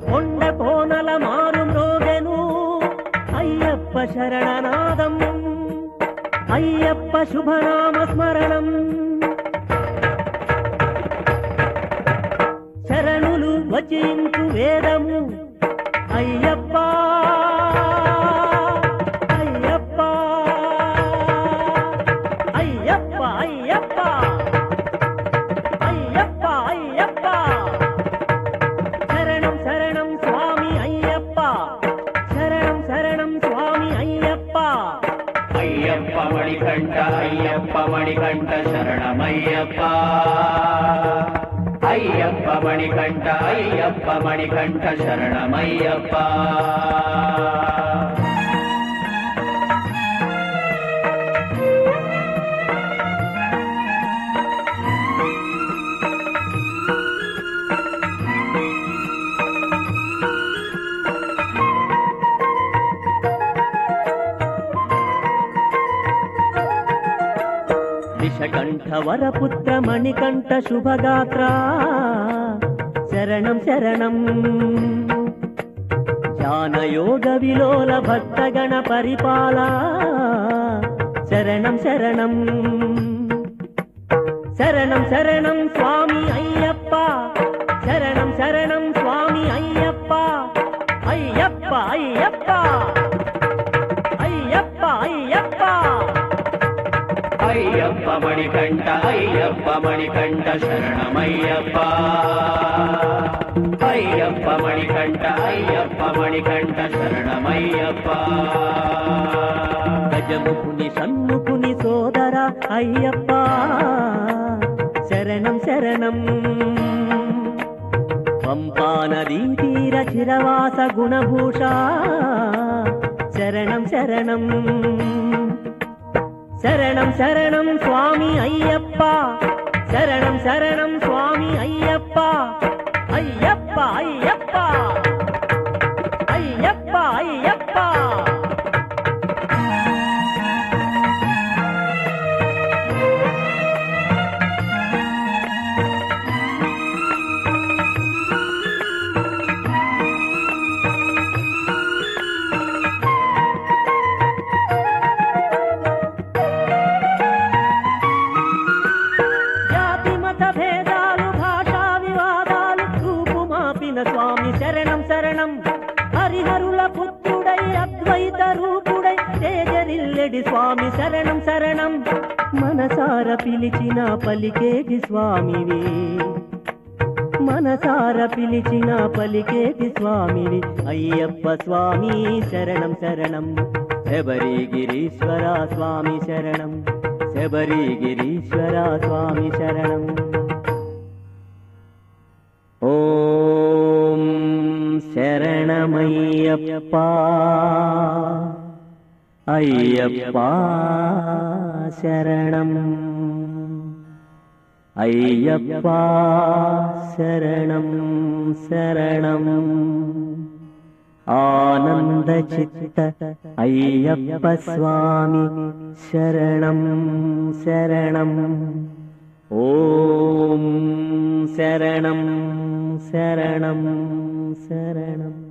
కొండ కోనల మారు మ్రోగెను అయ్యప్ప శరణనాదం అయ్యప్ప శుభనామ స్మరణం శరణులు వచించు వేదము అయ్యప్ప అయ్యప్ప అయ్యప్ప అయ్యప్ప అయ్యప్ప అయ్యప్ప శరణం శరణం స్వామి అయ్యప్ప శరణం శరణం స్వామి అయ్యప్ప అయ్యప్ప మణికంఠ శరణమయ్యప్ప అయ్యప్ప మణికంఠ శరణమయ్యప్ప విషకంఠ వరపుత్ర మణికంఠ శుభగాత్ర శరణం శరణం ధ్యానయోగ విలోల భక్తగణ పరిపాల శరణం శరణం శరణం శరణం స్వామి అయ్యప్ప శరణం శరణం స్వామి అయ్యప్ప అయ్యప్ప అయ్యప్ప అయ్యప్ప అయ్యప్ప అయ్యప్ప మణికంఠ శరణమయ్యప్ప అయ్యప్ప మణికంఠ శరణమయ్యప్ప గజముఖుని సన్ముఖుని సోదర అయ్యప్ప శరణం శరణం పంపా నదీ తీర చిరవాస గుణభూష శరణం శరణం శరణం శరణం స్వామి అయ్యప్ప శరణం శరణం స్వామి అయ్యప్ప అయ్యప్ప అయ్యప్ప అయ్యప్ప అయ్యప్ప స్వామి శరణం శరణం హరిహరుల పుత్రుడై అద్వైత రూపుడై తేజరిల్లెడి స్వామి శరణం శరణం మనసార పిలిచిన పలికేటి స్వామివి మనసార పిలిచిన పలికేటి స్వామివి అయ్యప్ప స్వామి శరణం శరణం శబరిగిరీశ్వర స్వామి శరణం శబరిగిరీశ్వర స్వామి శరణం ఓం శరణమయ్యప్ప అయ్యప్ప శరణం అయ్యప్ప శరణం శరణం ఆనంద చిత్త అయ్యప్ప స్వామి శరణం శరణం ఓం శరణం శరణం శరణం